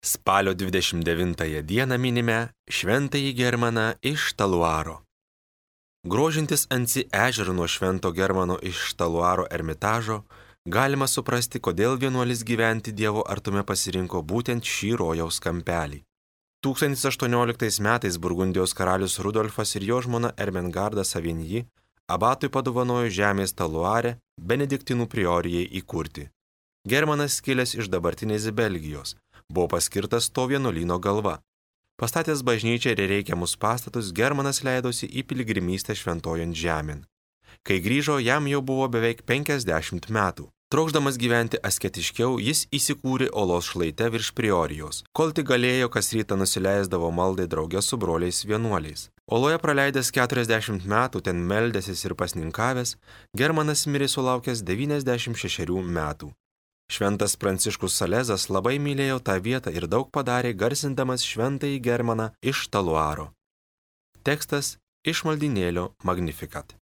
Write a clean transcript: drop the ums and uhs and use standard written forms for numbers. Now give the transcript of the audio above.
Spalio 29 dieną minime Šventąjį Germaną iš Taluaro. Grožintis Ansi ežerų nuo Švento Germano iš Taluaro ermitažo, galima suprasti, kodėl vienuolis gyventi Dievo artume pasirinko būtent šį rojaus kampelį. 1018 metais Burgundijos karalius Rudolfas ir jo žmona Ermengarda Savinji abatui padovanojo žemės Taluare benediktinų priorijai įkurti. Germanas, kilęs iš dabartinės Belgijos, buvo paskirtas to vienuolyno galva. Pastatęs bažnyčią ir reikiamus pastatus, Germanas leidosi į piligrimystę šventojant žemėn. Kai grįžo, jam jau buvo beveik 50 metų. Trokšdamas gyventi asketiškiau, jis įsikūrė olos šlaite virš priorijos, kol tik galėjo, kas rytą nusileisdavo maldai drauge su broliais vienuoliais. Oloje praleidęs 40 metų, ten meldęsis ir pasninkavęs, Germanas mirė sulaukęs 96 metų. Šventas Pranciškus Salezas labai mylėjo tą vietą ir daug padarė, garsindamas Šventąjį Germaną iš Taluaro. Tekstas iš maldynėlio Magnificat.